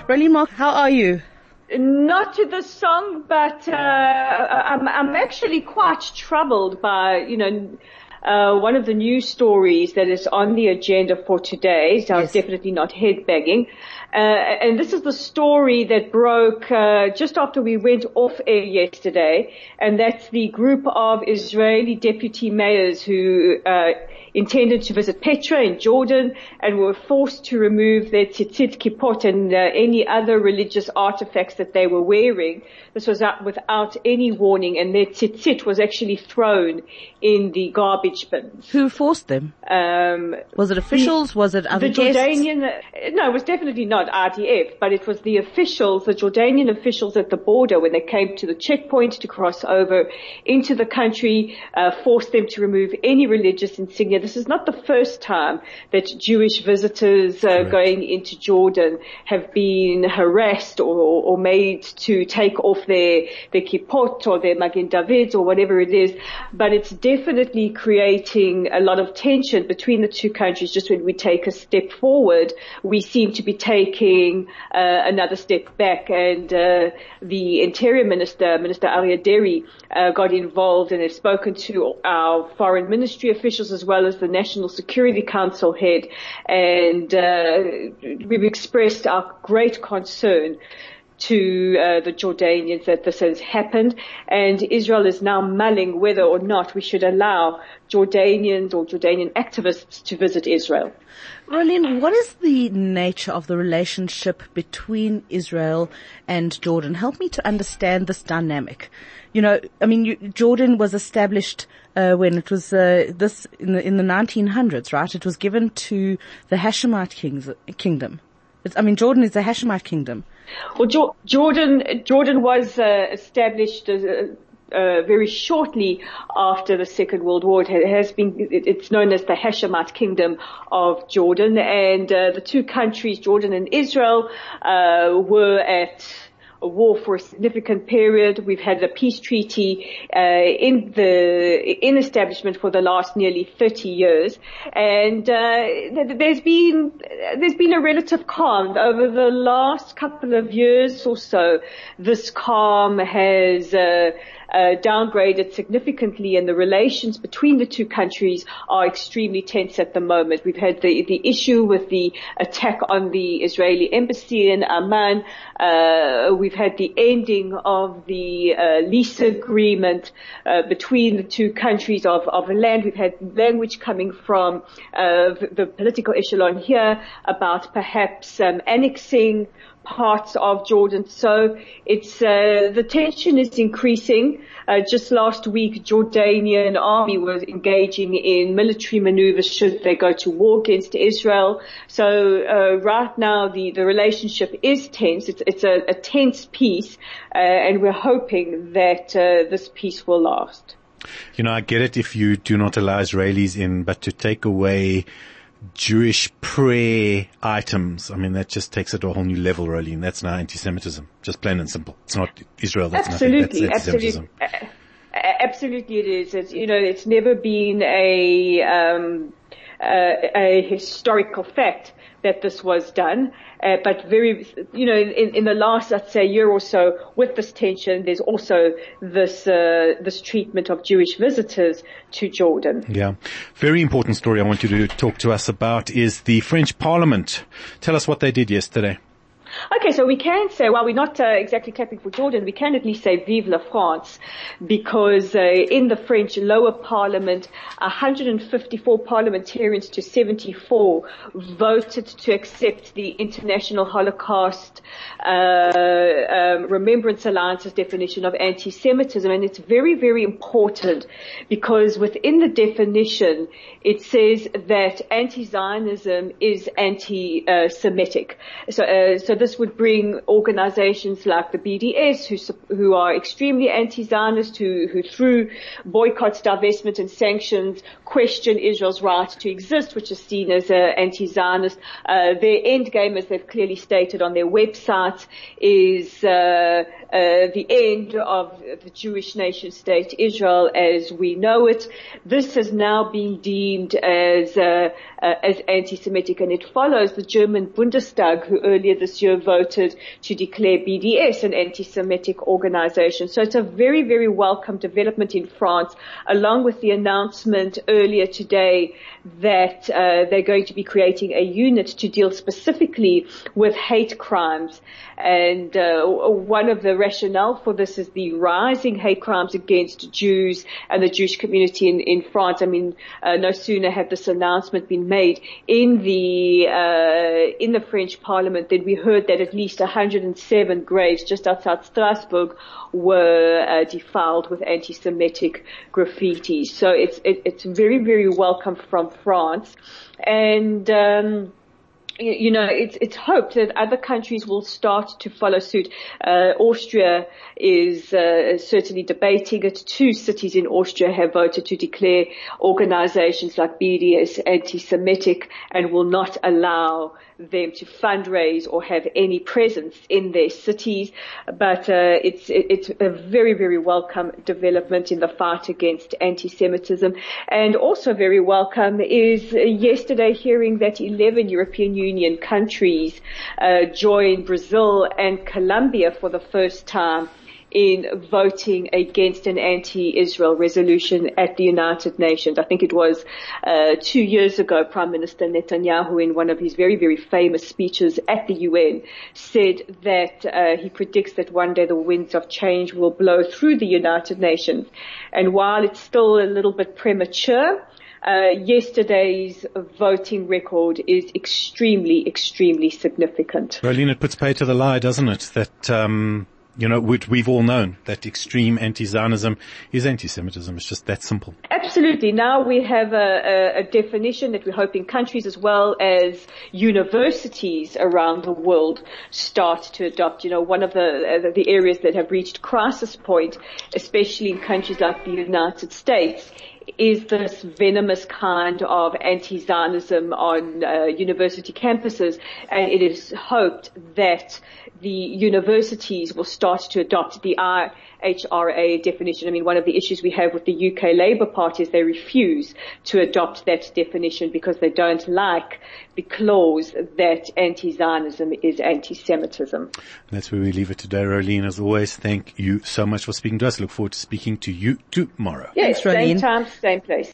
Raylene Mark, how are you? Not to the song, but I'm actually quite troubled by, one of the news stories that is on the agenda for today. So it's definitely not head-banging. And this is the story that broke just after we went off air yesterday, and that's the group of Israeli deputy mayors who intended to visit Petra in Jordan and were forced to remove their tzitzit, kippot, and any other religious artifacts that they were wearing. This was without any warning, and their tzitzit was actually thrown in the garbage bins. Who forced them? Was it officials? Was it other guests? No, it was definitely not RDF, but it was the officials, the Jordanian officials at the border when they came to the checkpoint to cross over into the country, forced them to remove any religious insignia. This is not the first time that Jewish visitors going into Jordan have been harassed or made to take off their kippot or their Magen David or whatever it is, but it's definitely creating a lot of tension between the two countries. Just when we take a step forward, we seem to be taking another step back, and the Interior Minister, Minister Aryeh Deri, got involved and has spoken to our foreign ministry officials as well as the National Security Council head, and we've expressed our great concern to the Jordanians that this has happened, and Israel is now mulling whether or not we should allow Jordanians or Jordanian activists to visit Israel. Raylene, what is the nature of the relationship between Israel and Jordan? Help me to understand this dynamic. Jordan was established when it was in the 1900s, right? It was given to the Hashemite kingdom. Jordan is the Hashemite kingdom. Well, Jordan was established very shortly after the Second World War. It's known as the Hashemite Kingdom of Jordan, and the two countries, Jordan and Israel, were at a war for a significant period. We've had a peace treaty in establishment for the last nearly 30 years, and there's been a relative calm over the last couple of years or so. This calm has downgraded significantly, and the relations between the two countries are extremely tense at the moment. We've had the issue with the attack on the Israeli embassy in Amman. We've had the ending of the lease agreement between the two countries of land. We've had language coming from the political echelon here about perhaps annexing parts of Jordan. So it's the tension is increasing. Just last week, Jordanian army was engaging in military maneuvers should they go to war against Israel. So right now the relationship is tense. It's a tense peace, and we're hoping that this peace will last. I get it if you do not allow Israelis in, but to take away Jewish prayer items, that just takes it to a whole new level, really, and that's now anti-Semitism, just plain and simple. It's not Israel, that's absolutely, nothing, that's anti-Semitism. Absolutely it is. It's never been a historical fact that this was done, but in the last, let's say, year or so, with this tension, there's also this treatment of Jewish visitors to Jordan. Yeah. Very important story I want you to talk to us about is the French Parliament. Tell us what they did yesterday. Okay, so we can say, while we're not exactly clapping for Jordan, we can at least say Vive la France, because in the French lower parliament, 154 parliamentarians to 74 voted to accept the International Holocaust Remembrance Alliance's definition of anti-Semitism. And it's very, very important because within the definition, it says that anti-Zionism is anti-Semitic. So this would bring organizations like the BDS, who are extremely anti-Zionist, who through boycotts, divestment and sanctions question Israel's right to exist, which is seen as anti-Zionist. Their end game, as they've clearly stated on their website, is the end of the Jewish nation state Israel as we know it. This has now been deemed as anti-Semitic, and it follows the German Bundestag, who earlier this year year voted to declare BDS an anti-Semitic organization. So it's a very, very welcome development in France, along with the announcement earlier today that they're going to be creating a unit to deal specifically with hate crimes. And one of the rationale for this is the rising hate crimes against Jews and the Jewish community in France. I mean, no sooner had this announcement been made in the French Parliament than we heard that at least 107 graves just outside Strasbourg were defiled with anti-Semitic graffiti. So it's very, very welcome from France. And it's hoped that other countries will start to follow suit. Austria is certainly debating it. 2 cities in Austria have voted to declare organizations like BDS anti-Semitic and will not allow them to fundraise or have any presence in their cities. But it's a very, very welcome development in the fight against anti-Semitism. And also very welcome is yesterday hearing that 11 European Union countries joined Brazil and Colombia for the first time in voting against an anti-Israel resolution at the United Nations. I think it was 2 years ago, Prime Minister Netanyahu, in one of his very, very famous speeches at the UN, said that he predicts that one day the winds of change will blow through the United Nations. And while it's still a little bit premature, yesterday's voting record is extremely, extremely significant. Roline, it puts pay to the lie, doesn't it? That, we've all known that extreme anti-Zionism is anti-Semitism. It's just that simple. Absolutely. Now we have a definition that we hope in countries as well as universities around the world start to adopt. One of the areas that have reached crisis point, especially in countries like the United States, is this venomous kind of anti-Zionism on university campuses, and it is hoped that the universities will start to adopt the IHRA definition. I mean, one of the issues we have with the UK Labour Party is they refuse to adopt that definition because they don't like the clause that anti-Zionism is anti-Semitism. And that's where we leave it today, Roline. As always, thank you so much for speaking to us. Look forward to speaking to you tomorrow. Yes, same time, same place.